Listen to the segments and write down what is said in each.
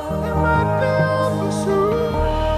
It might be over soon.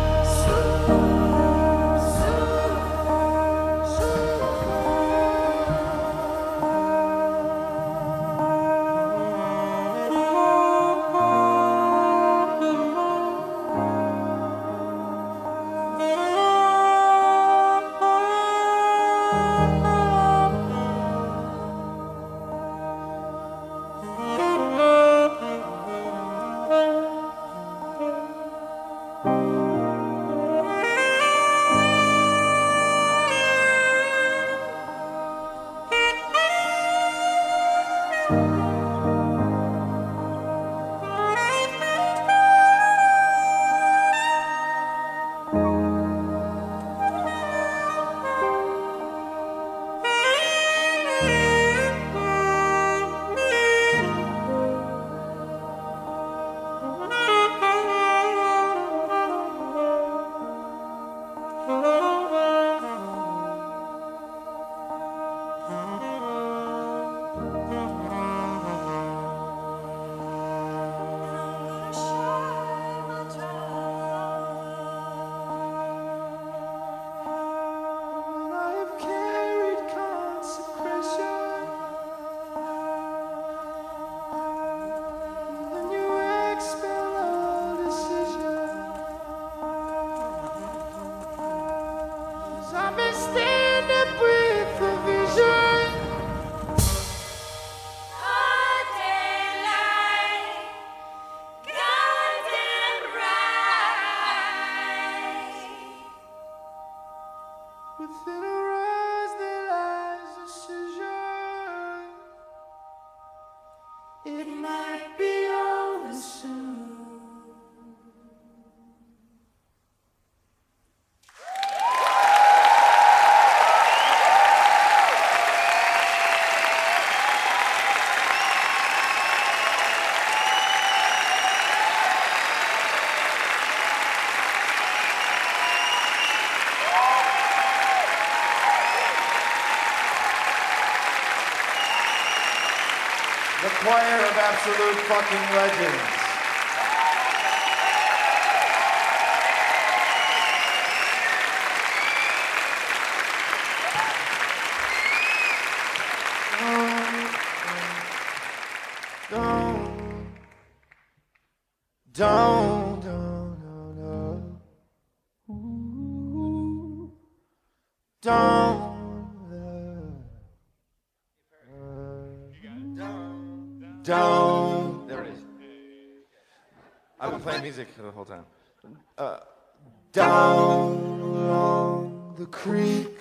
I've been standing with the vision. Golden light, golden rise. Within her eyes there lies decision. It might be over soon. The choir of absolute fucking legends. Don't, ooh, don't. Don't. There it is. I've been playing music the whole time. Down along the creek,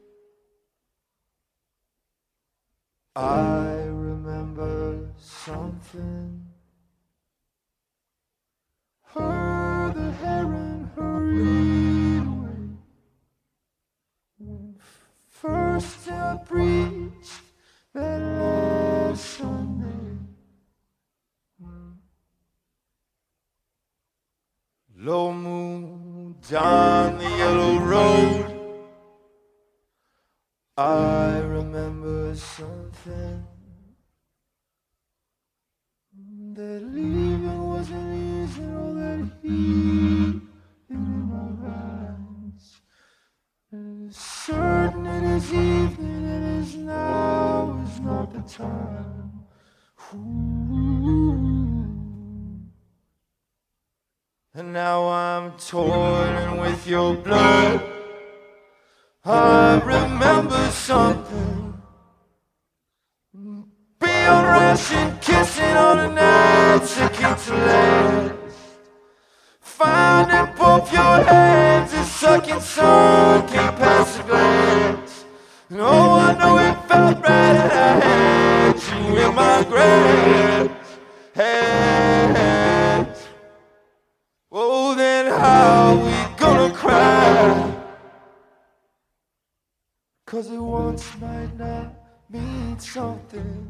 I remember something. Heard the heron hurry away when first I preached that last Sunday. Low moon down the yellow road, I remember something. That leaving wasn't easy, or that heat in my eyes. And it's certain it is evening, it is now, is not the time. Ooh. And now I'm toiling with your blood. I remember something. Being Russian, kissing on a night that came to last. Finding both your hands and sucking sun came past the glass. And oh, I know it felt right, and I had you in my grasp. Hands. Oh, then how we gonna cry? 'Cause it once might not mean something.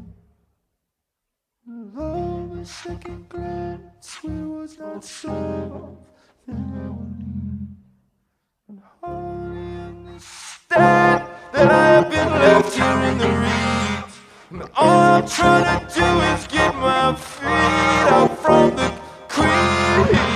Love a second glance, it was not something I would need. And hardly understand that I have been left here in the reeds. And all I'm trying to do is get my feet out from the creek.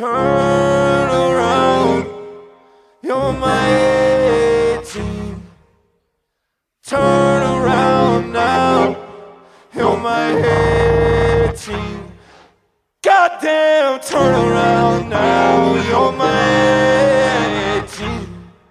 turn around. You're my 18. Turn around now. You're my 18. Goddamn, turn around now. You're my 18.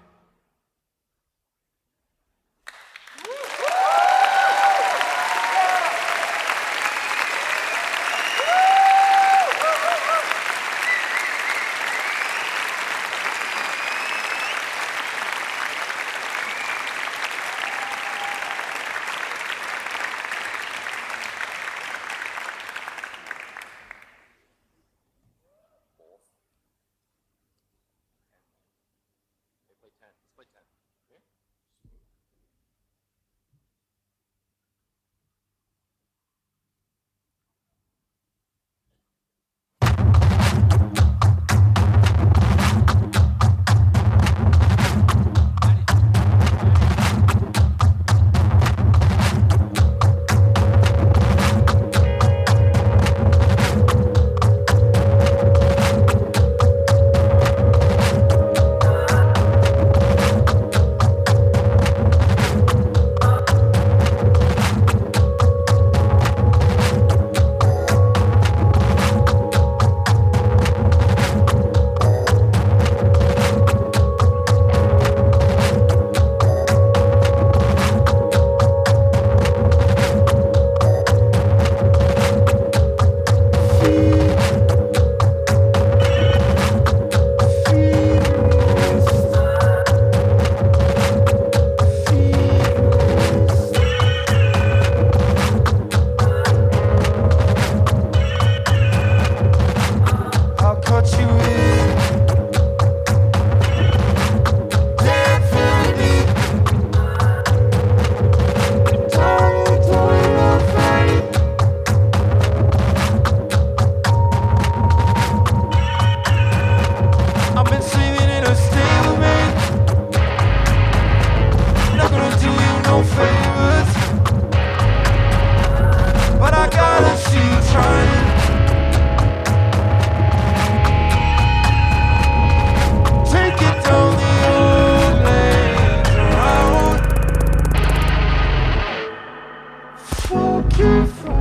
I'll cut you in. Definitely. Don't fight. I've been sleeping in a stalemate. Not gonna do you no favors, but I gotta see you trying. Take it down the old lanes around. Fuck you.